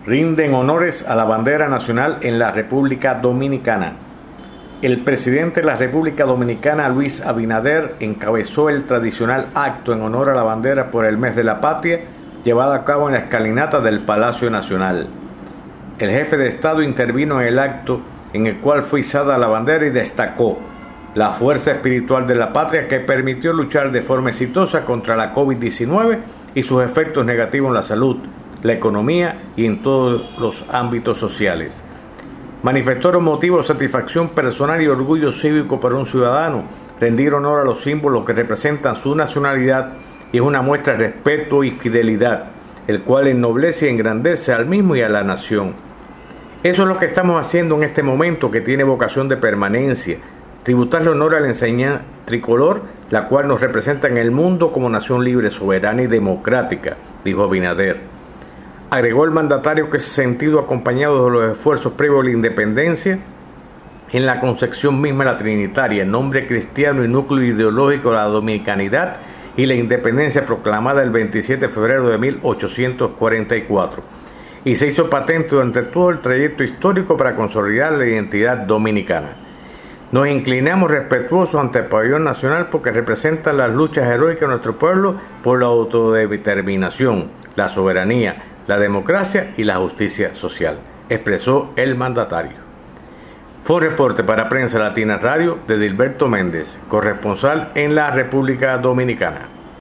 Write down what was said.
rinden honores a la bandera nacional en la República Dominicana. El presidente de la República Dominicana, Luis Abinader, encabezó el tradicional acto en honor a la bandera por el mes de la patria, llevado a cabo en la escalinata del Palacio Nacional. El jefe de Estado intervino en el acto, en el cual fue izada la bandera, y destacó la fuerza espiritual de la patria que permitió luchar de forma exitosa contra la COVID-19 y sus efectos negativos en la salud, la economía y en todos los ámbitos sociales. Manifestó motivo de satisfacción personal y orgullo cívico para un ciudadano rendir honor a los símbolos que representan su nacionalidad, y es una muestra de respeto y fidelidad, el cual ennoblece y engrandece al mismo y a la nación. Eso es lo que estamos haciendo en este momento, que tiene vocación de permanencia, tributarle honor a la enseñanza tricolor, la cual nos representa en el mundo como nación libre, soberana y democrática, dijo Abinader. Agregó el mandatario que se ha sentido acompañado de los esfuerzos previos a la independencia en la concepción misma de la trinitaria, nombre cristiano y núcleo ideológico de la dominicanidad y la independencia proclamada el 27 de febrero de 1844, y se hizo patente durante todo el trayecto histórico para consolidar la identidad dominicana. Nos inclinamos respetuosos ante el pabellón nacional porque representa las luchas heroicas de nuestro pueblo por la autodeterminación, la soberanía, la democracia y la justicia social, expresó el mandatario. Fue un reporte para Prensa Latina Radio de Dilberto Méndez, corresponsal en la República Dominicana.